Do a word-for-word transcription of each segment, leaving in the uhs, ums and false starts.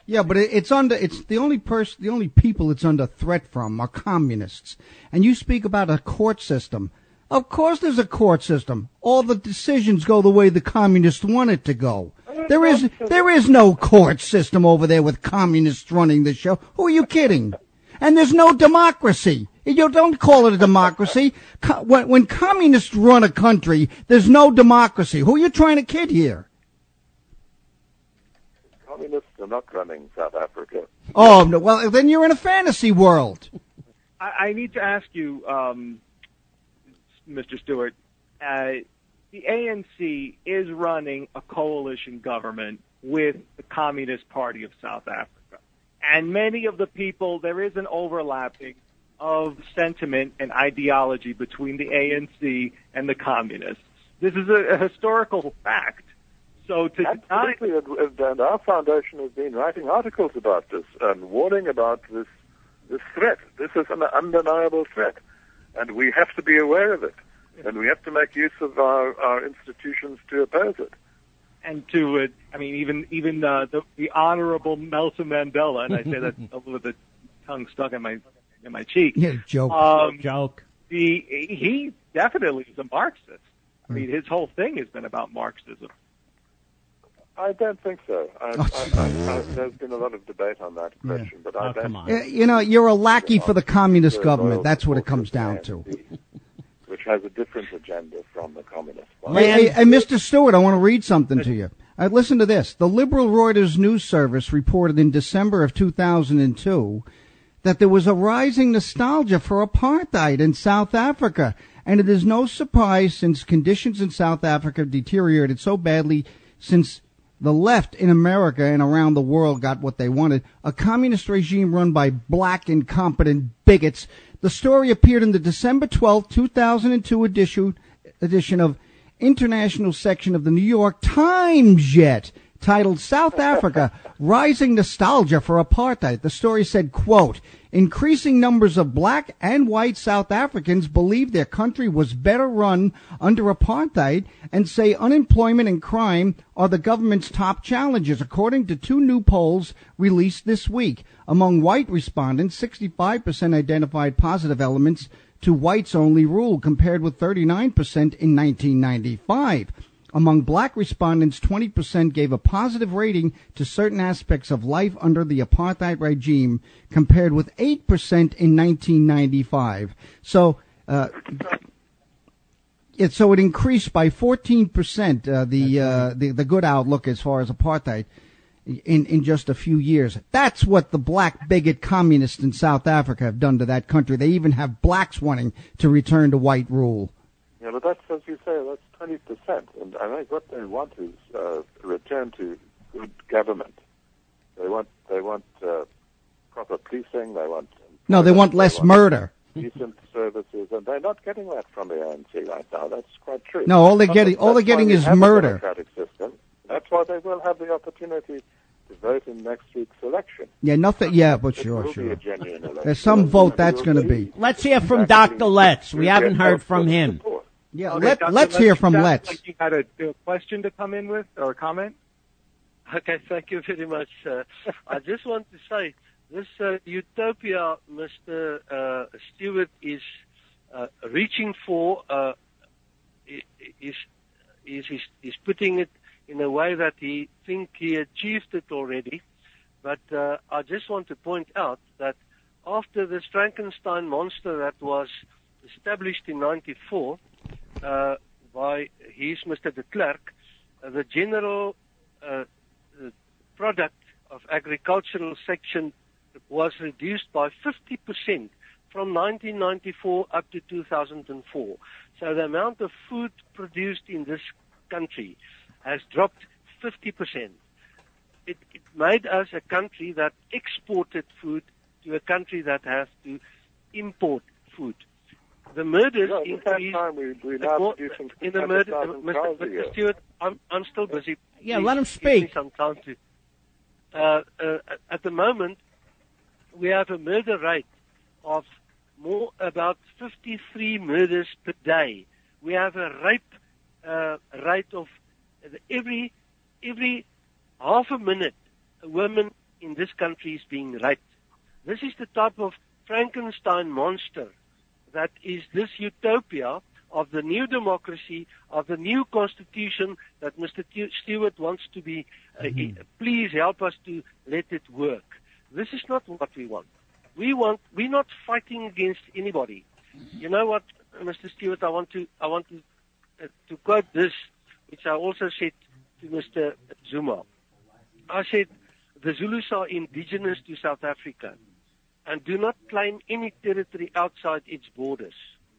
Yeah, but it, it's under. It's the only person, the only people it's under threat from are communists. And you speak about a court system. Of course, there's a court system. All the decisions go the way the communists want it to go. There is there is no court system over there with communists running the show. Who are you kidding? And there's no democracy. You don't call it a democracy. Co- when, when communists run a country, there's no democracy. Who are you trying to kid here? Communists are not running South Africa. Oh, no, well, then you're in a fantasy world. I, I need to ask you, um, Mister Stewart, uh, the A N C is running a coalition government with the Communist Party of South Africa. And many of the people, there is an overlapping of sentiment and ideology between the A N C and the communists. This is a, a historical fact. So to Absolutely, deny... and, and our foundation has been writing articles about this and warning about this this threat. This is an undeniable threat, and we have to be aware of it, and we have to make use of our, our institutions to oppose it. And to, uh, I mean, even even uh, the, the Honorable Nelson Mandela, and I say that with the tongue stuck in my in my cheek. Yeah, joke. Um, joke. The he definitely is a Marxist. I mean, his whole thing has been about Marxism. I don't think so. I, I, I, I, there's been a lot of debate on that question, yeah. but I oh, don't. Come on. You know, you're a lackey for the communist government. That's what it comes down to. Which has a different agenda from the communist one. Hey, hey, hey, Mister Stewart, I want to read something to you. Uh, listen to this. The liberal Reuters news service reported in December of two thousand two that there was a rising nostalgia for apartheid in South Africa. And it is no surprise, since conditions in South Africa deteriorated so badly since the left in America and around the world got what they wanted, a communist regime run by black, incompetent bigots. The story appeared in the December twelfth, two thousand two edition, edition of International section of the New York Times yet, titled South Africa, Rising Nostalgia for Apartheid. The story said, quote, increasing numbers of black and white South Africans believe their country was better run under apartheid and say unemployment and crime are the government's top challenges, according to two new polls released this week. Among white respondents, sixty-five percent identified positive elements to whites-only rule, compared with thirty-nine percent in nineteen ninety-five. Among black respondents, twenty percent gave a positive rating to certain aspects of life under the apartheid regime, compared with eight percent in nineteen ninety-five. So, uh, it, so it increased by fourteen percent, uh, the, uh, the, the good outlook as far as apartheid in, in just a few years. That's what the black bigot communists in South Africa have done to that country. They even have blacks wanting to return to white rule. Yeah, but that's, as you say, that's twenty percent. And I think what they want is uh, a return to good government. They want they want uh, proper policing. They want no, they want less they want murder, decent services, and they're not getting that from the A N C right now. That's quite true. No, all they're getting all they're getting is murder. That's why we have a democratic system. That's why they will have the opportunity to vote in next week's election. Yeah, nothing. Yeah, but it sure, will sure. Be a genuine election. There's some vote that's going to be. Let's hear from Doctor Letts. We haven't heard from him. Yeah, Okay, let, Doctor let's hear from sounds Letts. Like you had a, a question to come in with or a comment? Okay, thank you very much. Uh, I just want to say this uh, utopia Mister Uh, Stewart is uh, reaching for uh, is, is, is, is putting it in a way that he thinks he achieved it already. But uh, I just want to point out that after this Frankenstein monster that was established in ninety-four uh, by his Mister de Klerk, uh, the general uh, the product of agricultural section was reduced by fifty percent from nineteen ninety-four up to two thousand four. So the amount of food produced in this country has dropped fifty percent. It, it made us a country that exported food to a country that has to import food. The murders no, increased. Time we, we now more, producing in the murder, Mister Mister Stewart, I'm, I'm still busy. Yeah, Please let him give speak. me some time to. Uh, uh, at the moment, we have a murder rate of more about fifty-three murders per day. We have a rape uh, rate of every every half a minute. A woman in this country is being raped. This is the type of Frankenstein monster that is this utopia of the new democracy, of the new constitution that Mister Stewart wants to be, uh, mm-hmm. please help us to let it work. This is not what we want. We want, we're not fighting against anybody. You know what, Mister Stewart, I want to, I want to, uh, to quote this, which I also said to Mister Zuma. I said, the Zulus are indigenous to South Africa and do not claim any territory outside its borders.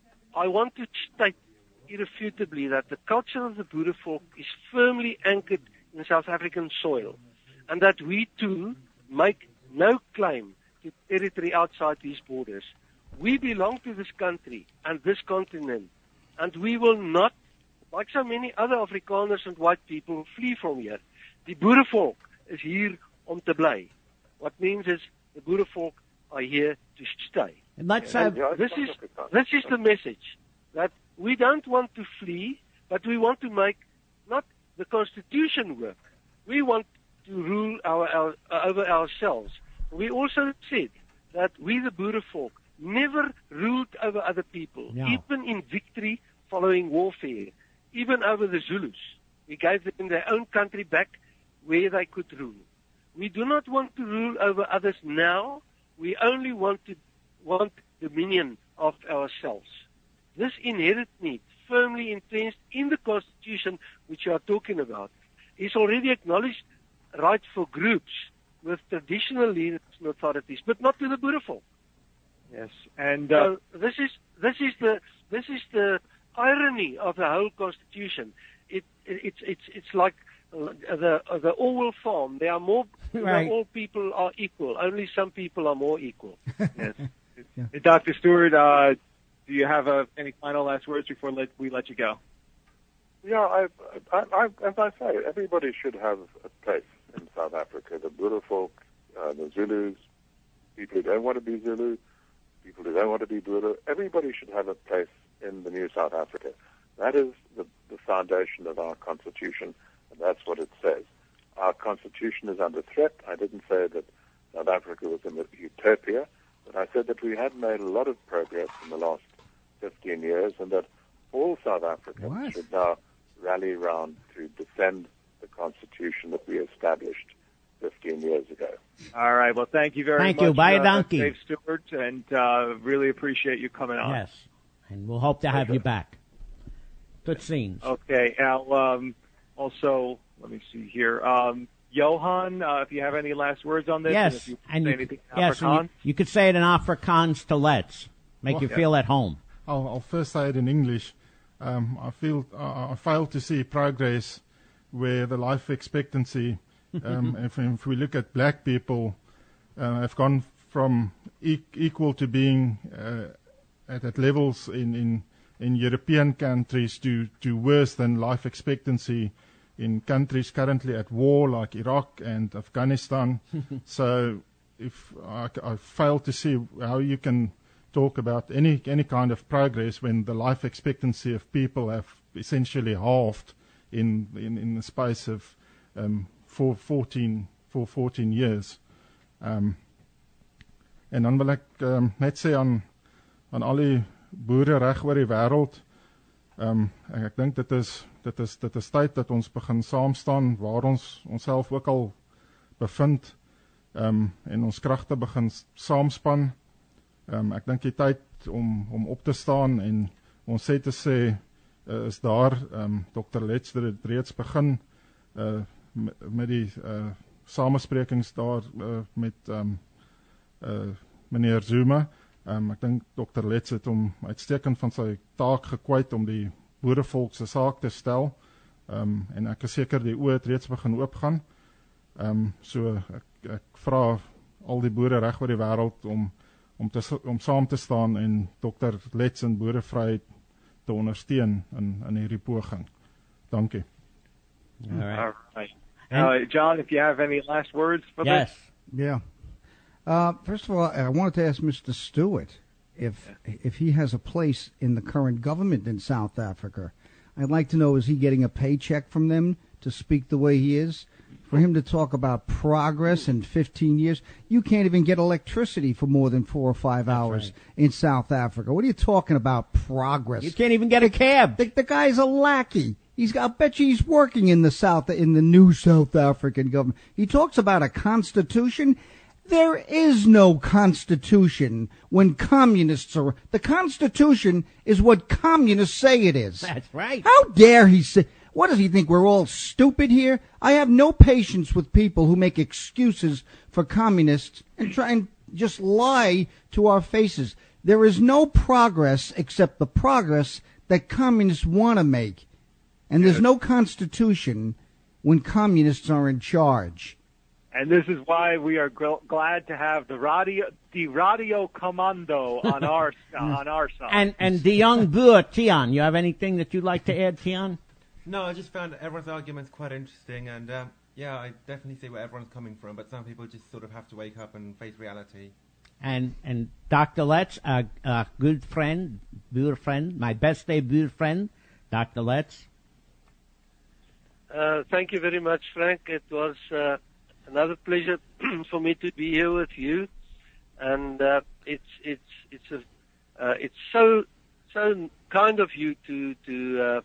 I want to state irrefutably that the culture of the Boer folk is firmly anchored in South African soil, and that we too make no claim to territory outside these borders. We belong to this country and this continent, and we will not, like so many other Afrikaners and white people, flee from here. The Boer folk is here om te bly. What means is the Boer folk are here to stay. And let's have, this is this is the message, that we don't want to flee, but we want to make not the Constitution work. We want to rule our, our, over ourselves. We also said that we, the Boer folk, never ruled over other people, no. even in victory following warfare, even over the Zulus. We gave them their own country back where they could rule. We do not want to rule over others now. We only want to want dominion of ourselves. This inherent need, firmly entrenched in the Constitution, which you are talking about, is already acknowledged right for groups with traditional leaders and authorities, but not to the Boer folk. Yes, and uh, so this is this is the this is the irony of the whole Constitution. It, it it's it's it's like the the Orwell farm. There are more. Right. All people are equal. Only some people are more equal. Yes. Yeah. Doctor Stewart, uh, do you have uh, any final last words before let, we let you go? Yeah, I, I, I, as I say, everybody should have a place in South Africa. The Boer folk, uh, the Zulus, people who don't want to be Zulu, people who don't want to be Boer. Everybody should have a place in the new South Africa. That is the, the foundation of our Constitution, and that's what it says. Our Constitution is under threat. I didn't say that South Africa was a utopia, but I said that we had made a lot of progress in the last fifteen years, and that all South Africans What? should now rally round to defend the Constitution that we established fifteen years ago. All right. Well, thank you very Thank much. you. Bye, uh, donkey. Dave Stewart, and uh, really appreciate you coming on. yes, and we'll hope to have you back. Good scenes. Okay. Now, um, also, let me see here. Um, Johan, uh, if you have any last words on this, Yes, and if you and say you, anything in yes, and Afrikaans. you, you could say it in Afrikaans to let's make you Well, feel at home. I'll, I'll first say it in English. Um, I feel uh, I fail to see progress where the life expectancy, um, if, if we look at black people, uh, have gone from e- equal to being uh, at, at levels in, in, in European countries to, to worse than life expectancy in countries currently at war like Iraq and Afghanistan. So if I, I fail to see how you can talk about any any kind of progress when the life expectancy of people have essentially halved in in, in the space of um, for fourteen for fourteen years. Um, en dan wil ek um, net sê aan aan al die boere reg oor die wêreld, um, ek, ek dink dit is dit is dit is tyd dat ons begin saam staan waar ons onsself ook al bevind, um, en ons kragte begin saamspan. Um, ek dink die tyd om, om op te staan en ons sê te sê uh, is daar. um, Dokter Letts het reeds begin uh, met, met die uh, samesprekings daar uh, met um, uh, meneer Zuma. Um, ek dink Dokter Letts het hom uitstekend van sy taak gekwyt om die boerevolk se saak te stel, um, en ek is seker die oë het reeds begin oopgaan. Um, so ek, ek vra al die boere reg oor die wêreld om om te om saam te staan en Dokter Letts en boerevryheid te ondersteun in in hierdie poging. Dankie. All right. All right. Uh, John, if you have any last words for Yes. this? Yeah. Uh, first of all, I wanted to ask Mister Stewart if if he has a place in the current government in South Africa. I'd like to know, is he getting a paycheck from them to speak the way he is? for him to talk about progress in fifteen years. You can't even get electricity for more than four or five hours right. in South Africa. What are you talking about, progress? You can't even get a cab. The, the guy's a lackey. He's, I bet you he's working in the South, in the new South African government. He talks about a constitution. There is no constitution when communists are. The Constitution is what communists say it is. That's right. How dare he say? What does he think? We're all stupid here? I have no patience with people who make excuses for communists and try and just lie to our faces. There is no progress except the progress that communists want to make. And there's no constitution when communists are in charge. And this is why we are gl- glad to have the radio, the radio commando on our on our side. And and the young Boer, Tian, you have anything that you'd like to add, Tian? No, I just found everyone's arguments quite interesting, and um, yeah, I definitely see where everyone's coming from. But some people just sort of have to wake up and face reality. And and Doctor Letts, a, a good friend, Boer friend, my best day Boer friend, Doctor Letts. Uh, thank you very much, Frank. It was uh, another pleasure for me to be here with you, and uh, it's it's it's a uh, it's so so kind of you to to uh,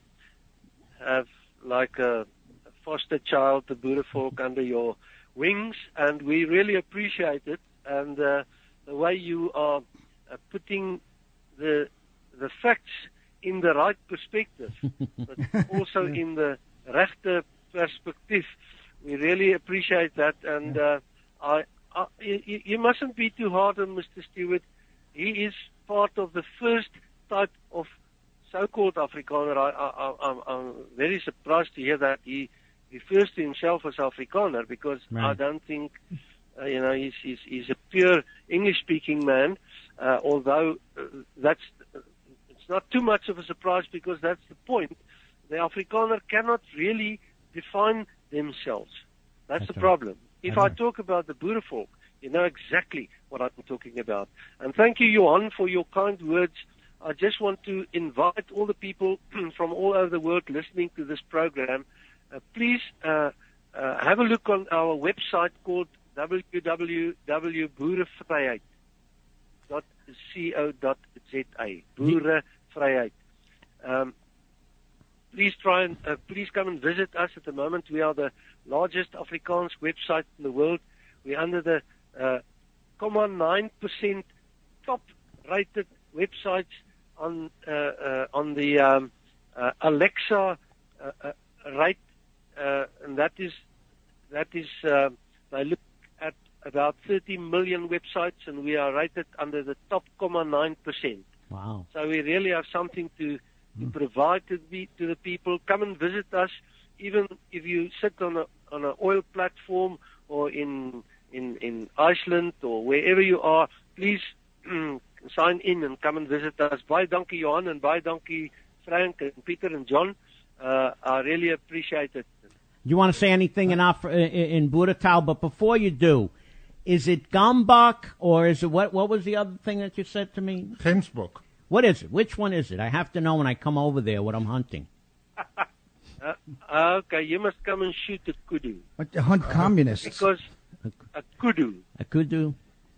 have like a, a foster child, the Boer folk, under your wings, and we really appreciate it. And uh, the way you are uh, putting the the facts in the right perspective, but also in the rechte perspective. We really appreciate that, and uh, I, I, you, you mustn't be too hard on Mister Stewart. He is part of the first type of so-called Afrikaner. I, I, I'm, I'm very surprised to hear that he refers to himself as Afrikaner, because right. I don't think, uh, you know, he's, he's, he's a pure English-speaking man, uh, although uh, that's uh, it's not too much of a surprise, because that's the point. The Afrikaner cannot really define themselves. That's, That's the right. problem. If That's I right. talk about the Boer folk, you know exactly what I'm talking about. And thank you, Johan, for your kind words. I just want to invite all the people from all over the world listening to this program, uh, please uh, uh, have a look on our website called w w w dot boerevryheid dot co dot z a. Boerevryheid. Um, Please try and uh, please come and visit us. At the moment, we are the largest Afrikaans website in the world. We're under the uh, zero point nine percent top-rated websites on uh, uh, on the um, uh, Alexa uh, uh, rate, uh, and that is that is uh, they look at about thirty million websites, and we are rated under the top zero point nine percent. Wow! So we really have something to. To provide to the, to the people. Come and visit us, even if you sit on a on an oil platform or in in in Iceland or wherever you are. Please sign in and come and visit us. Baie dankie Johan and baie dankie Frank and Peter and John. Uh, I really appreciate it. You want to say anything in Af- in Boeretaal? But before you do, is it Gambach or is it what? What was the other thing that you said to me? Gemsbok. What is it? Which one is it? I have to know when I come over there what I'm hunting. uh, okay, you must come and shoot a kudu. What, to hunt communists? Because a kudu. A kudu.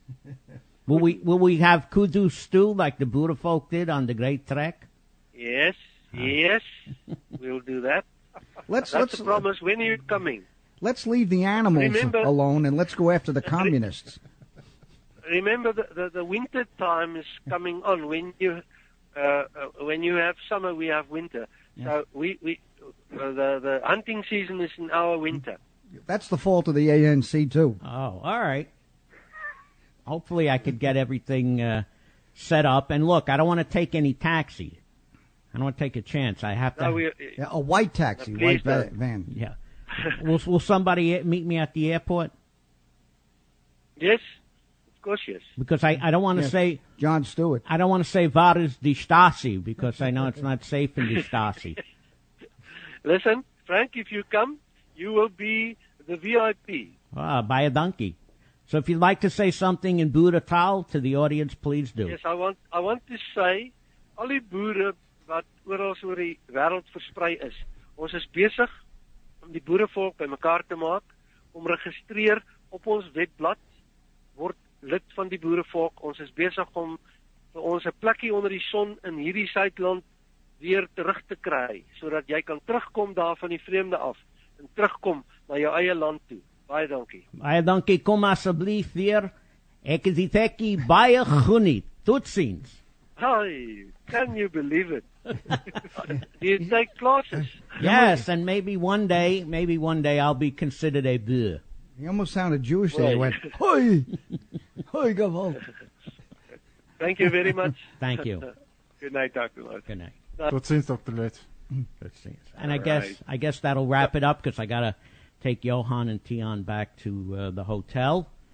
Will we will we have kudu stew like the Boer folk did on the Great Trek? Yes, oh. yes, we'll do that. Let's That's let's a promise. When are you coming? Let's leave the animals Remember, alone and let's go after the communists. Remember, the, the, the winter time is coming on. When you uh, uh, when you have summer, we have winter. Yeah. So we we uh, the the hunting season is in our winter. That's the fault of the A N C too. Oh, all right. Hopefully, I could get everything uh, set up. And look, I don't want to take any taxi. I don't want to take a chance. I have to. No, we, uh, yeah, a white taxi, white va- van. Yeah. will Will somebody meet me at the airport? Yes. Of course, yes. Because I, I don't want to yes. say... John Stewart. I don't want to say waar is die Stasi, because I know it's not safe in the Stasi. Listen, Frank, if you come, you will be the V I P. Ah, baie dankie. So if you'd like to say something in Boeretaal to the audience, please do. Yes, I want I want to say, al die boere wat oral oor die wêreld versprei is, ons is besig om die boerevolk bymekaar te maak. om registreer op ons webblad, word lid van die boerevolk. Ons is besig om vir ons 'n plekkie onder die son in hierdie Suidland weer terug te kry, sodat jy kan terugkom daar van die vreemde af en terugkom na jou eie land toe. Baie dankie. Baie dankie, kom asseblief weer. Ek is die tekkie baie geniet. Tot ziens. Hi, can you believe it? Do you take classes? Yes, and maybe one day, maybe one day I'll be considered a boer. He almost sounded Jewish there. He Right. went, hoi, hoi, gewalt. Thank you very much. Thank you. Good night, Doctor Lutz. Good night. Tot ziens, Doctor Lutz. Tot ziens. And I All guess right. I guess that'll wrap it up because I gotta take Johan and Tion back to uh, the hotel.